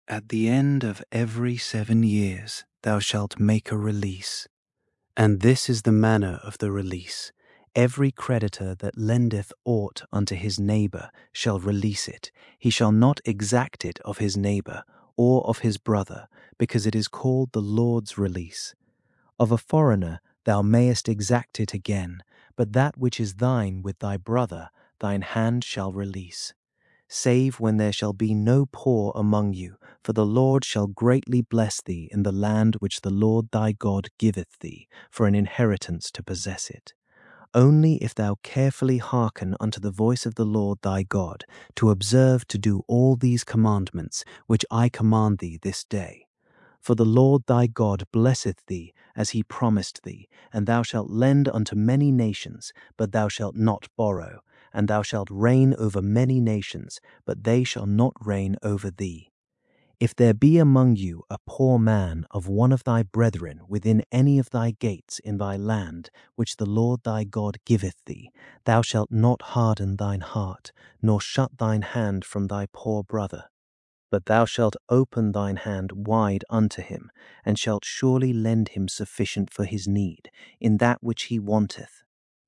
At the end of every 7 years thou shalt make a release. And this is the manner of the release. Every creditor that lendeth aught unto his neighbour shall release it. He shall not exact it of his neighbour or of his brother, because it is called the Lord's release. Of a foreigner thou mayest exact it again, but that which is thine with thy brother thine hand shall release. Save when there shall be no poor among you, for the Lord shall greatly bless thee in the land which the Lord thy God giveth thee for an inheritance to possess it. Only if thou carefully hearken unto the voice of the Lord thy God, to observe to do all these commandments which I command thee this day. For the Lord thy God blesseth thee as he promised thee, and thou shalt lend unto many nations, but thou shalt not borrow, and thou shalt reign over many nations, but they shall not reign over thee. If there be among you a poor man of one of thy brethren within any of thy gates in thy land, which the Lord thy God giveth thee, thou shalt not harden thine heart, nor shut thine hand from thy poor brother. But thou shalt open thine hand wide unto him, and shalt surely lend him sufficient for his need, in that which he wanteth.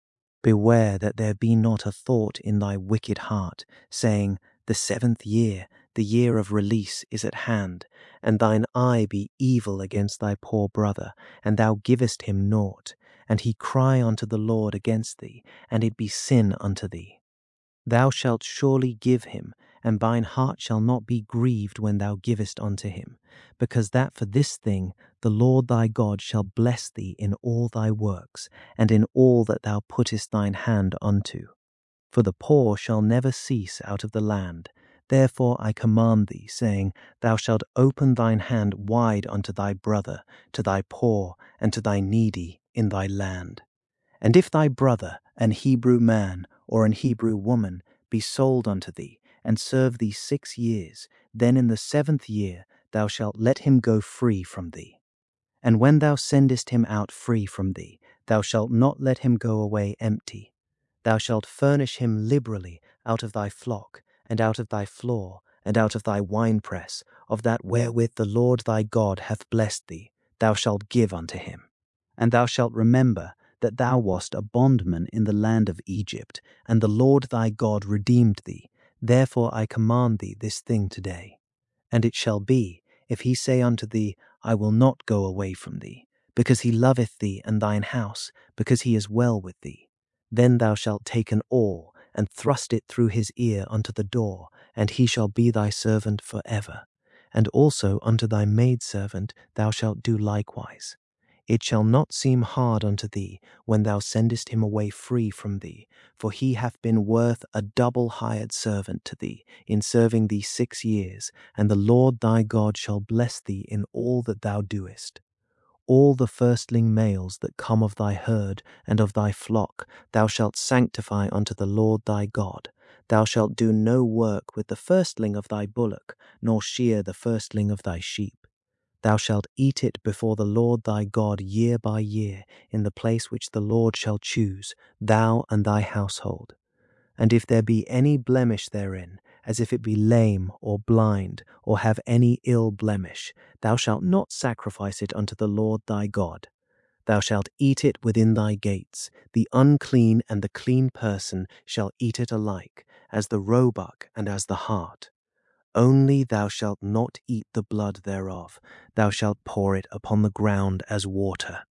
Beware that there be not a thought in thy wicked heart, saying, The 7th year, the year of release, is at hand, and thine eye be evil against thy poor brother, and thou givest him naught, and he cry unto the Lord against thee, and it be sin unto thee. Thou shalt surely give him, and thine heart shall not be grieved when thou givest unto him, because that for this thing the Lord thy God shall bless thee in all thy works, and in all that thou puttest thine hand unto. For the poor shall never cease out of the land. Therefore I command thee, saying, Thou shalt open thine hand wide unto thy brother, to thy poor, and to thy needy in thy land. And if thy brother, an Hebrew man, or an Hebrew woman, be sold unto thee, and serve thee 6 years, then in the 7th year thou shalt let him go free from thee. And when thou sendest him out free from thee, thou shalt not let him go away empty. Thou shalt furnish him liberally out of thy flock, and out of thy floor, and out of thy winepress, of that wherewith the Lord thy God hath blessed thee, thou shalt give unto him. And thou shalt remember that thou wast a bondman in the land of Egypt, and the Lord thy God redeemed thee. Therefore I command thee this thing today. And it shall be, if he say unto thee, I will not go away from thee, because he loveth thee and thine house, because he is well with thee, then thou shalt take an awl, and thrust it through his ear unto the door, and he shall be thy servant for ever. And also unto thy maidservant thou shalt do likewise. It shall not seem hard unto thee when thou sendest him away free from thee, for he hath been worth a double hired servant to thee, in serving thee 6 years, and the Lord thy God shall bless thee in all that thou doest. All the firstling males that come of thy herd and of thy flock thou shalt sanctify unto the Lord thy God. Thou shalt do no work with the firstling of thy bullock, nor shear the firstling of thy sheep. Thou shalt eat it before the Lord thy God year by year, in the place which the Lord shall choose, thou and thy household. And if there be any blemish therein, as if it be lame or blind, or have any ill blemish, thou shalt not sacrifice it unto the Lord thy God. Thou shalt eat it within thy gates. The unclean and the clean person shall eat it alike, as the roebuck and as the hart. Only thou shalt not eat the blood thereof. Thou shalt pour it upon the ground as water.